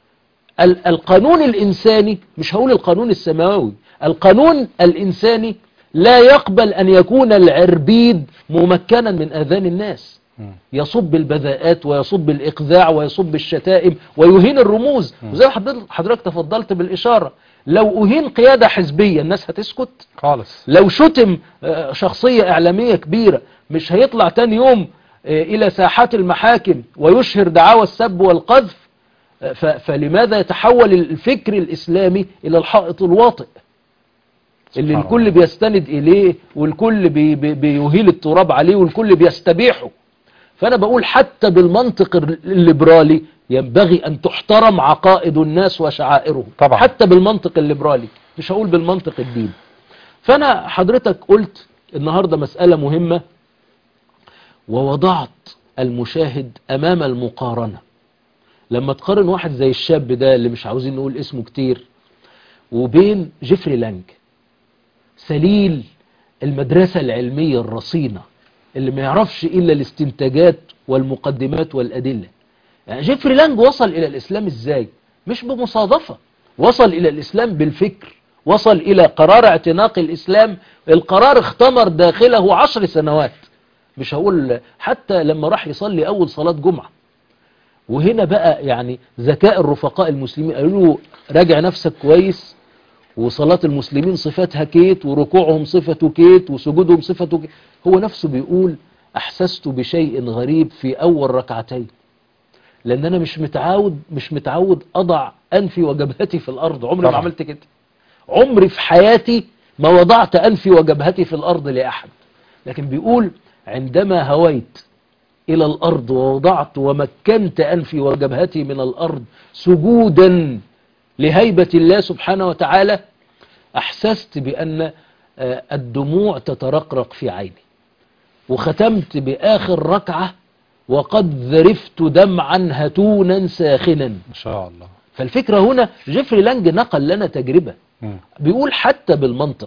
القانون الانساني، مش هقول القانون السماوي، القانون الانساني لا يقبل أن يكون العربيد ممكنا من آذان الناس، يصب البذاءات ويصب الإقذاع ويصب الشتائم ويهين الرموز. وزي حضرتك تفضلت بالإشارة، لو أهين قيادة حزبية الناس هتسكت خالص. لو شتم شخصية إعلامية كبيرة مش هيطلع تاني يوم إلى ساحات المحاكم ويشهر دعاوى السب والقذف. فلماذا يتحول الفكر الإسلامي إلى الحائط الواطئ اللي الكل بيستند إليه والكل بي بي بيهيل التراب عليه والكل بيستبيحه؟ فأنا بقول حتى بالمنطق الليبرالي ينبغي أن تحترم عقائد الناس وشعائرهم طبعا. حتى بالمنطق الليبرالي، مش هقول بالمنطق الديني. فأنا حضرتك قلت النهاردة مسألة مهمة، ووضعت المشاهد أمام المقارنة. لما تقارن واحد زي الشاب ده اللي مش عاوزين نقول اسمه كتير وبين جيفري لانج، سليل المدرسة العلمية الرصينة اللي ما يعرفش إلا الاستنتاجات والمقدمات والأدلة. يعني جيفري لانج وصل إلى الإسلام إزاي؟ مش بمصادفة، وصل إلى الإسلام بالفكر، وصل إلى قرار اعتناق الإسلام. القرار اختمر داخله عشر سنوات، مش هقول حتى لما راح يصلي أول صلاة جمعة. وهنا بقى يعني ذكاء الرفقاء المسلمين، قالوا له راجع نفسك كويس، وصلاة المسلمين صفتها كيت، وركوعهم صفته كيت، وسجودهم صفته كيت. هو نفسه بيقول أحسست بشيء غريب في أول ركعتين، لأن أنا مش متعود مش متعود أضع أنفي وجبهتي في الأرض. عمري ما عملت كده، عمري في حياتي ما وضعت أنفي وجبهتي في الأرض لأحد. لكن بيقول عندما هويت إلى الأرض ووضعت ومكنت أنفي وجبهتي من الأرض سجودا لهيبة الله سبحانه وتعالى، أحسست بأن الدموع تترقرق في عيني، وختمت بآخر ركعة وقد ذرفت دمعا هتونا ساخنا. ما شاء الله. فالفكرة هنا جيفري لانج نقل لنا تجربة. م. بيقول حتى بالمنطق،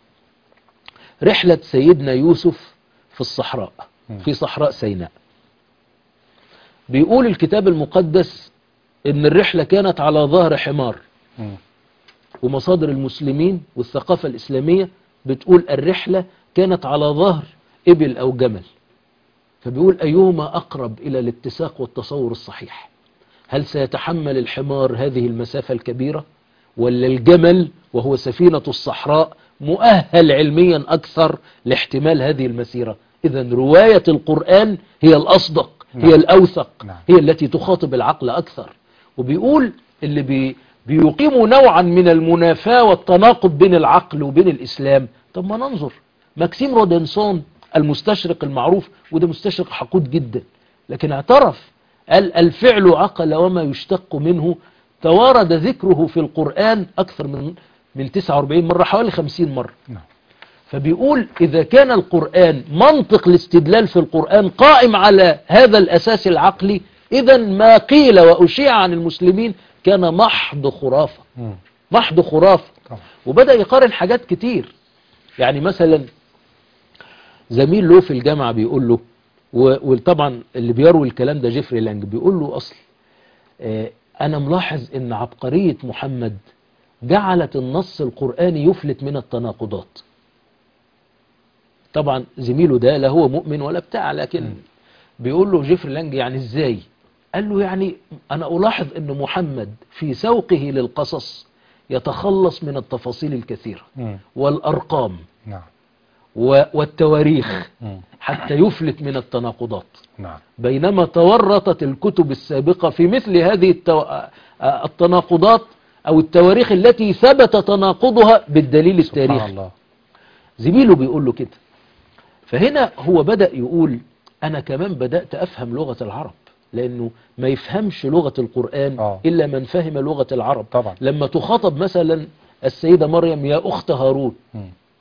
رحلة سيدنا يوسف في الصحراء، م. في صحراء سيناء، بيقول الكتاب المقدس ان الرحلة كانت على ظهر حمار. م. ومصادر المسلمين والثقافة الإسلامية بتقول الرحلة كانت على ظهر إبل أو جمل. فبيقول أيهما أقرب إلى الاتساق والتصور الصحيح؟ هل سيتحمل الحمار هذه المسافة الكبيرة، ولا الجمل وهو سفينة الصحراء مؤهل علميا أكثر لاحتمال هذه المسيرة؟ إذن رواية القرآن هي الأصدق، هي نعم. الأوثق، نعم. هي التي تخاطب العقل أكثر. وبيقول اللي بي بيقيموا نوعا من المنافاة والتناقض بين العقل وبين الإسلام. طب ما ننظر ماكسيم رودنسون المستشرق المعروف، وده مستشرق حقود جدا، لكن اعترف قال الفعل عقل وما يشتق منه توارد ذكره في القرآن أكثر من من تسعة وأربعين مرة، حوالي خمسين مرة. فبيقول إذا كان القرآن منطق الاستدلال في القرآن قائم على هذا الأساس العقلي، إذا ما قيل وأشيع عن المسلمين كان محض خرافة، محض خرافة. وبدأ يقارن حاجات كتير. يعني مثلا زميل له في الجامعة بيقول له، وطبعا اللي بيروي الكلام ده جيفري لانج، بيقول له أصل اه أنا ملاحظ إن عبقرية محمد جعلت النص القرآني يفلت من التناقضات. طبعا زميله ده لا هو مؤمن ولا بتاع، لكن بيقول له جيفري لانج يعني إزاي؟ قال له يعني أنا ألاحظ أن محمد في سوقه للقصص يتخلص من التفاصيل الكثيرة والأرقام والتواريخ حتى يفلت من التناقضات، بينما تورطت الكتب السابقة في مثل هذه التو... التناقضات أو التواريخ التي ثبت تناقضها بالدليل التاريخي. زميله بيقول له كده. فهنا هو بدأ يقول أنا كمان بدأت أفهم لغة العرب، لأنه ما يفهمش لغة القرآن آه. إلا من فهم لغة العرب. طبعا. لما تخاطب مثلا السيدة مريم يا أخت هارون، م.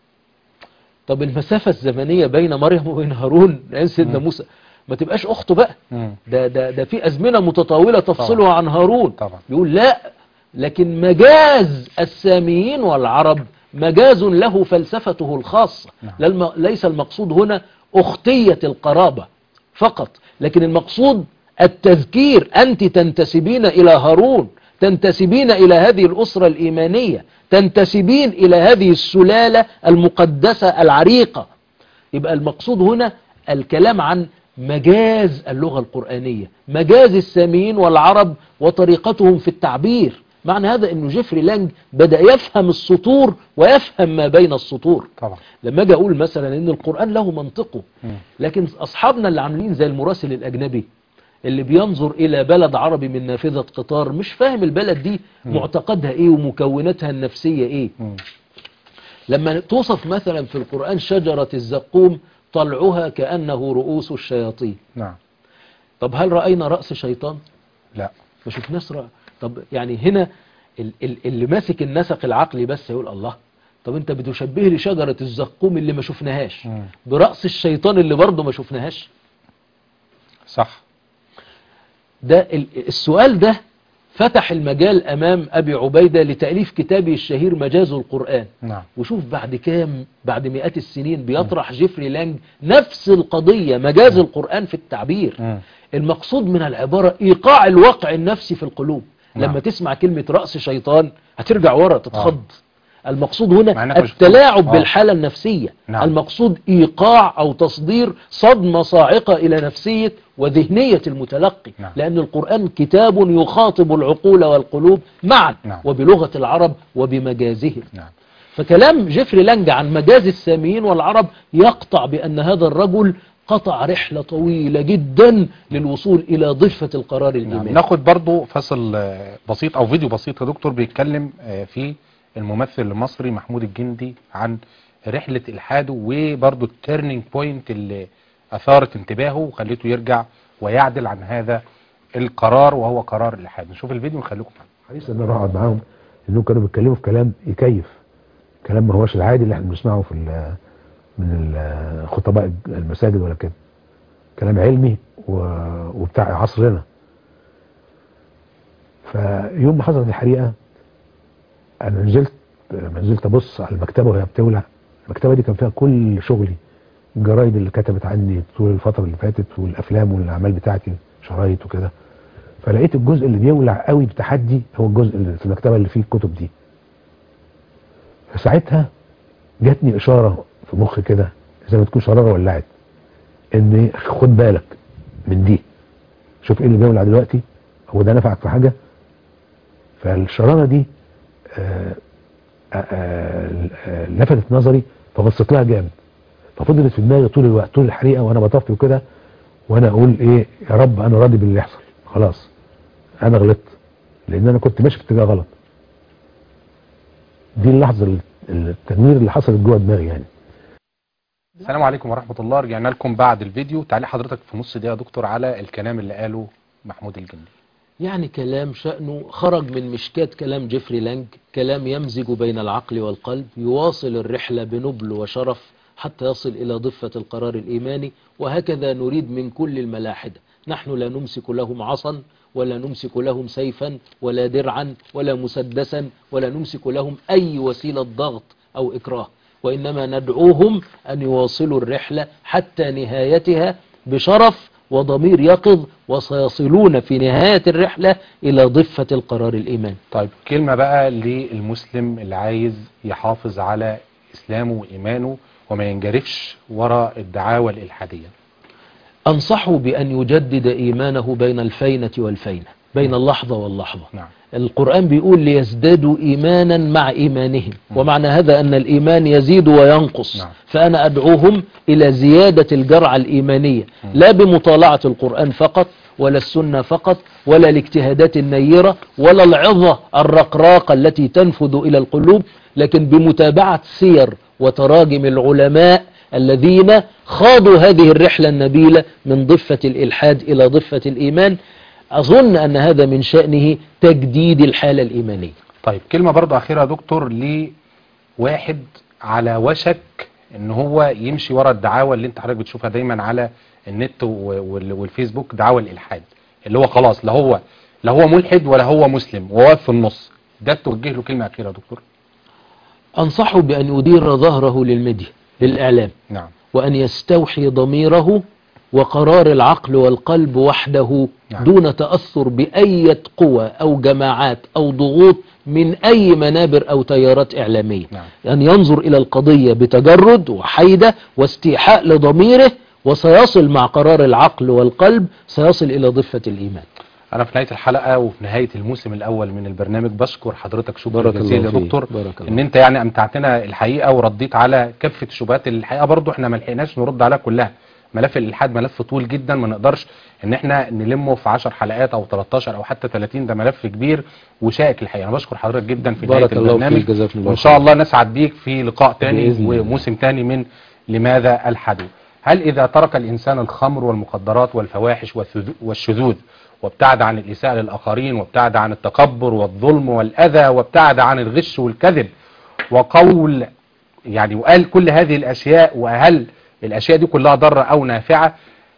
طب المسافة الزمنية بين مريم وبين هارون لأن سيدنا م. موسى ما تبقاش أخته بقى، م. ده, ده, ده في أزمنة متطاولة تفصلها طبعا. عن هارون. طبعا. يقول لا، لكن مجاز الساميين والعرب مجاز له فلسفته الخاصة. نعم. ليس المقصود هنا أختية القرابة فقط، لكن المقصود التذكير. أنت تنتسبين إلى هارون، تنتسبين إلى هذه الأسرة الإيمانية، تنتسبين إلى هذه السلالة المقدسة العريقة. يبقى المقصود هنا الكلام عن مجاز اللغة القرآنية، مجاز الساميين والعرب وطريقتهم في التعبير. معنى هذا أنه جيفري لانج بدأ يفهم السطور ويفهم ما بين السطور. طبعا. لما أجي أقول مثلا أن القرآن له منطقه، لكن أصحابنا اللي عاملين زي المراسل الأجنبي اللي بينظر إلى بلد عربي من نافذة قطار مش فاهم البلد دي معتقدها إيه ومكوناتها النفسية إيه. م. لما توصف مثلا في القرآن شجرة الزقوم طلعها كأنه رؤوس الشياطين. نعم. طب هل رأينا رأس شيطان؟ لا، ما شفناش رأس. طب يعني هنا اللي ماسك النسق العقلي بس يقول الله، طب انت بتشبه لي شجرة الزقوم اللي ما شفناهاش برأس الشيطان اللي برضه ما شفناهاش. صح. ده ال- السؤال ده فتح المجال أمام أبي عبيدة لتأليف كتابه الشهير مجاز القرآن. نعم. وشوف بعد كام، بعد مئات السنين بيطرح جيفري لانج نفس القضية، مجاز القرآن في التعبير. مم. المقصود من العبارة إيقاع الواقع النفسي في القلوب. نعم. لما تسمع كلمة رأس شيطان هترجع ورا تتخض. المقصود مع هنا إنك مش التلاعب بتقول. آه. بالحالة النفسية. نعم. المقصود إيقاع أو تصدير صدمة صاعقة إلى نفسية وذهنية المتلقي. نعم. لأن القرآن كتاب يخاطب العقول والقلوب معا. نعم. وبلغة العرب وبمجازهم. نعم. فكلام جيفري لانج عن مجاز الساميين والعرب يقطع بأن هذا الرجل قطع رحلة طويلة جدا للوصول إلى ضفة القرار نعم. الإيماني. ناخد برضو فصل آه، بسيط او فيديو بسيط يا دكتور بيتكلم آه، فيه الممثل المصري محمود الجندي عن رحلة الحاده وبرضو التيرنينج بوينت اللي اثارت انتباهه وخليته يرجع ويعدل عن هذا القرار وهو قرار الالحاد. نشوف الفيديو ونخليكم معانا. حريص ان انا اروح اقعد معاهم، انهم كانوا بيتكلموا في كلام يكيف، كلام ما هوش العادي اللي احنا بنسمعه في ال- من ال- خطباء المساجد ولا كده، كلام علمي و- وبتاع عصرنا. فيوم ما حصلت الحريقه انا نزلت لما نزلت ابص على المكتبه وهي بتولع. المكتبه دي كان فيها كل شغلي، الجرايد اللي كتبت عني طول الفتره اللي فاتت والافلام والاعمال بتاعتي، شرايط وكده. فلقيت الجزء اللي بيولع قوي بتحدي هو الجزء اللي في المكتبه اللي فيه الكتب دي. فساعتها جاتني اشاره في مخي كده زي ما تكون شراره ولعت، ان خد بالك من دي، شوف ايه اللي بيولع دلوقتي، هو ده نفعك في حاجه؟ فالشراره دي آآ آآ آآ لفتت نظري، فبصيت لها جامد، ففضلت في دماغي طول الوقت، طول الحريقه وانا بطفي وكده، وانا اقول ايه، يا رب انا راضي باللي يحصل، خلاص انا غلطت، لان انا كنت ماشي في اتجاه غلط. دي اللحظه اللي- التنوير اللي حصلت جوه دماغي يعني. السلام عليكم ورحمة الله. رجعنا لكم بعد الفيديو. تعالي حضرتك في نص دقيقة يا دكتور على الكلام اللي قاله محمود الجندي. يعني كلام شأنه خرج من مشكات كلام جيفري لانج، كلام يمزج بين العقل والقلب، يواصل الرحلة بنبل وشرف حتى يصل إلى ضفة القرار الإيماني. وهكذا نريد من كل الملاحدة. نحن لا نمسك لهم عصا ولا نمسك لهم سيفا ولا درعا ولا مسدسا ولا نمسك لهم أي وسيلة ضغط أو إكراه، وإنما ندعوهم أن يواصلوا الرحلة حتى نهايتها بشرف وضمير يقظ، وسيصلون في نهاية الرحلة إلى ضفة القرار الإيماني. طيب كلمة بقى للمسلم اللي عايز يحافظ على إسلامه وإيمانه وما ينجرفش وراء الدعاوى الإلحادية. أنصحه بأن يجدد إيمانه بين الفينة والفينة، بين اللحظة واللحظة. نعم. القرآن بيقول ليزدادوا إيمانا مع إيمانهم، ومعنى هذا أن الإيمان يزيد وينقص. نعم. فأنا أدعوهم إلى زيادة الجرعة الإيمانية، لا بمطالعة القرآن فقط ولا السنة فقط ولا الاجتهادات النيرة ولا العظة الرقراقة التي تنفذ إلى القلوب، لكن بمتابعة سير وتراجم العلماء الذين خاضوا هذه الرحلة النبيلة من ضفة الإلحاد إلى ضفة الإيمان. أظن أن هذا من شأنه تجديد الحالة الإيمانية. طيب كلمة برضو أخيرة يا دكتور لواحد على وشك ان هو يمشي ورا الدعاوى اللي انت حضرتك بتشوفها دايما على النت والفيسبوك، دعاوى الإلحاد، اللي هو خلاص لا هو لا هو ملحد ولا هو مسلم وواقف في النص، ده توجه له كلمة أخيرة يا دكتور؟ أنصحه بأن يدير ظهره للميديا، للإعلام. نعم. وأن يستوحي ضميره وقرار العقل والقلب وحده. نعم. دون تأثر بأي قوى أو جماعات أو ضغوط من أي منابر أو تيارات إعلامية. نعم. أن ينظر إلى القضية بتجرد وحيدة واستيحاء لضميره، وسيصل مع قرار العقل والقلب سيصل إلى ضفة الإيمان. أنا في نهاية الحلقة وفي نهاية الموسم الأول من البرنامج بشكر حضرتك شكرا جزيلا يا دكتور، إن أنت يعني أمتعتنا الحقيقة ورديت على كافة الشبهات اللي الحقيقة برضو إحنا ما لحقناش نرد عليها كلها. ملف الإلحاد ملف طويل جدا، ما نقدرش إن إحنا نلمه في عشر حلقات أو تلتاشر أو حتى تلاتين، ده ملف كبير وشائك الحقيقة. أنا بشكر حضرتك جدا في نهاية البرنامج، وإن شاء الله نسعد بيك في لقاء تاني وموسم تاني من لماذا الحدو. هل إذا ترك الإنسان الخمر والمخدرات والفواحش والشذوذ وابتعد عن الإساءة للآخرين وابتعد عن التكبر والظلم والأذى وابتعد عن الغش والكذب وقول يعني وقال كل هذه الأشياء، وهل الأشياء دي كلها ضارة أو نافعة؟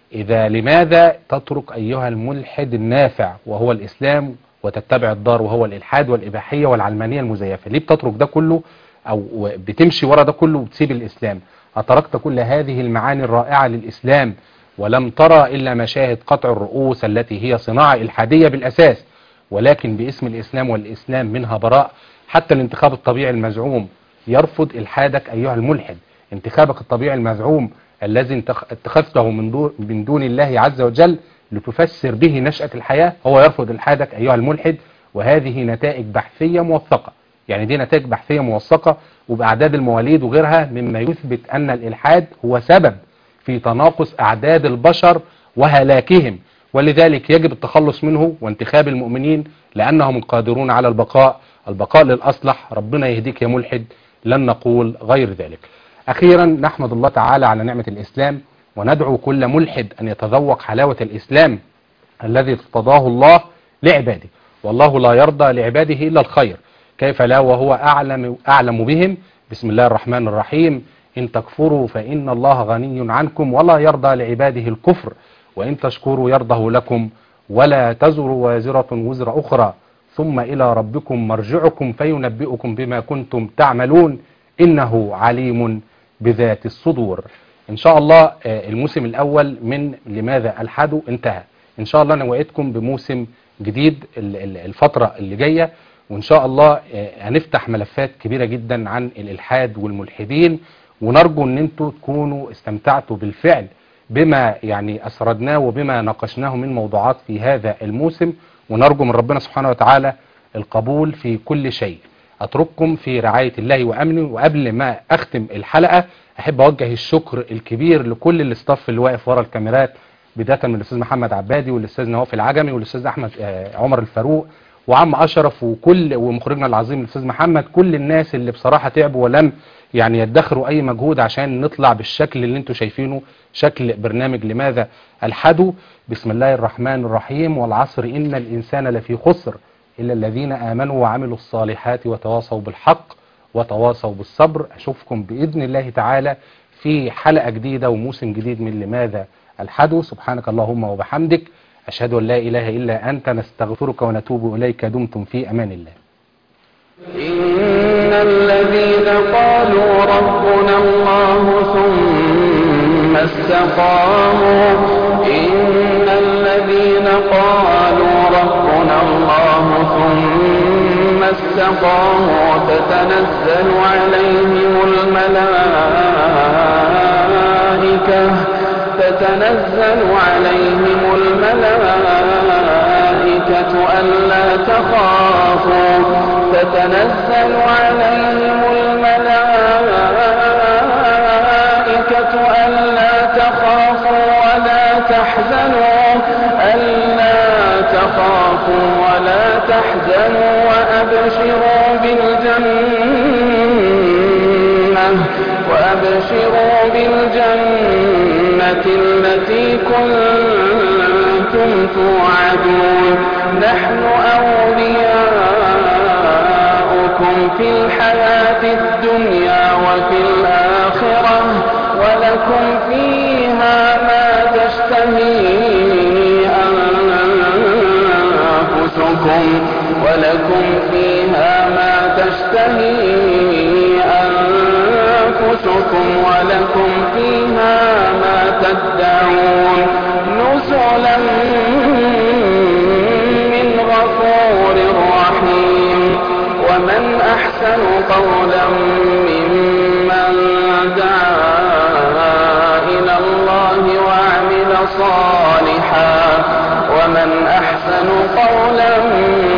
إذا لماذا تترك أيها الملحد النافع وهو الإسلام وتتبع الضار وهو الإلحاد والإباحية والعلمانية المزيفة؟ ليه بتترك ده كله أو بتمشي ورا ده كله وبتسيب الإسلام؟ أتركت كل هذه المعاني الرائعة للإسلام ولم ترى إلا مشاهد قطع الرؤوس التي هي صناعة إلحادية بالأساس، ولكن باسم الإسلام والإسلام منها براء. حتى الانتخاب الطبيعي المزعوم يرفض إلحادك أيها الملحد. انتخابك الطبيعي المزعوم الذي اتخذته من دون, من دون الله عز وجل لتفسر به نشأة الحياة هو يرفض إلحادك أيها الملحد. وهذه نتائج بحثية موثقة، يعني دي نتائج بحثية موثقة وبأعداد المواليد وغيرها مما يثبت أن الإلحاد هو سبب في تناقص أعداد البشر وهلاكهم، ولذلك يجب التخلص منه وانتخاب المؤمنين لأنهم قادرون على البقاء البقاء للأصلح. ربنا يهديك يا ملحد، لن نقول غير ذلك. أخيرا نحمد الله تعالى على نعمة الإسلام وندعو كل ملحد أن يتذوق حلاوة الإسلام الذي ارتضاه الله لعباده، والله لا يرضى لعباده إلا الخير، كيف لا وهو أعلم, أعلم بهم. بسم الله الرحمن الرحيم. إن تكفروا فإن الله غني عنكم ولا يرضى لعباده الكفر وإن تشكروا يرضه لكم ولا تزر وازرة وزر أخرى ثم إلى ربكم مرجعكم فينبئكم بما كنتم تعملون إنه عليم بذات الصدور. إن شاء الله الموسم الأول من لماذا ألحدوا انتهى. إن شاء الله نوعدكم بموسم جديد الفترة اللي جاية، وإن شاء الله هنفتح ملفات كبيرة جدا عن الإلحاد والملحدين، ونرجو أن انتوا تكونوا استمتعتوا بالفعل بما يعني أسردناه وبما ناقشناه من موضوعات في هذا الموسم، ونرجو من ربنا سبحانه وتعالى القبول في كل شيء. أترككم في رعاية الله وأمنه. وقبل ما أختم الحلقة أحب أوجه الشكر الكبير لكل الاستاف اللي واقف ورا الكاميرات، بداية من الأستاذ محمد عبادي والأستاذ نواف العجمي والأستاذ أحمد عمر الفاروق وعم أشرف وكل ومخرجنا العظيم الأستاذ محمد، كل الناس اللي بصراحة تعبوا ولم يعني يدخروا أي مجهود عشان نطلع بالشكل اللي انتوا شايفينه، شكل برنامج لماذا ألحدوا. بسم الله الرحمن الرحيم. والعصر إن الإنسان لفي خسر إلا الذين آمنوا وعملوا الصالحات وتواصوا بالحق وتواصوا بالصبر. أشوفكم بإذن الله تعالى في حلقة جديدة وموسم جديد من لماذا ألحدوا. سبحانك اللهم وبحمدك، أشهد أن لا إله إلا أنت، نستغفرك ونتوب إليك. دمتم في أمان الله. إن الذين قالوا ربنا الله ثم استقاموا إن الذين قالوا ربنا الله ثم استقاموا تتنزل عليهم الملائكة تتنزل عليهم الملائكة ألا تخافوا تتنزل عليهم الملائكة ألا تخافوا ولا تحزنوا ألا تخافوا ولا تحزنوا وأبشروا بالجنة وأبشروا بالجنة التي كنتم توعدون. نحن أولياؤكم في الحياة الدنيا وفي الآخرة ولكم فيها ما تشتهي أنفسكم ولكم فيها ما تشتهي أنفسكم ولكم فيها ما تدعون. نزلا من غفور رحيم. ومن أحسن قولا ممن دعا إلى الله وعمل صالحا ومن أحسن قولا